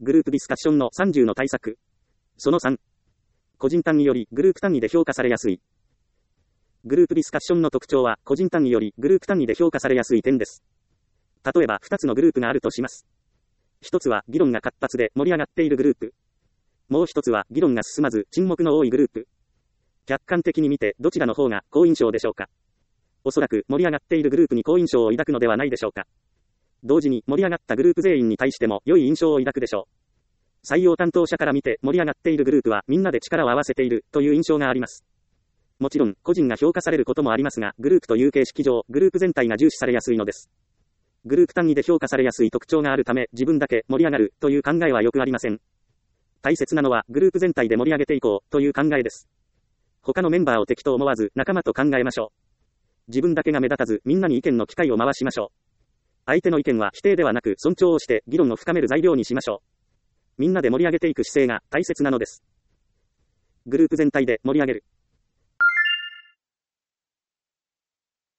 グループディスカッションの30の対策。その3。個人単位よりグループ単位で評価されやすい。グループディスカッションの特徴は、個人単位よりグループ単位で評価されやすい点です。例えば、2つのグループがあるとします。1つは、議論が活発で盛り上がっているグループ。もう1つは、議論が進まず、沈黙の多いグループ。客観的に見て、どちらの方が好印象でしょうか。おそらく、盛り上がっているグループに好印象を抱くのではないでしょうか。同時に、盛り上がったグループ全員に対しても、良い印象を抱くでしょう。採用担当者から見て、盛り上がっているグループは、みんなで力を合わせている、という印象があります。もちろん、個人が評価されることもありますが、グループという形式上、グループ全体が重視されやすいのです。グループ単位で評価されやすい特徴があるため、自分だけ盛り上がるという考えはよくありません。大切なのは、グループ全体で盛り上げていこうという考えです。他のメンバーを敵と思わず、仲間と考えましょう。自分だけが目立たず、みんなに意見の機会を回しましょう。相手の意見は否定ではなく、尊重をして、議論を深める材料にしましょう。みんなで盛り上げていく姿勢が大切なのです。グループ全体で盛り上げる。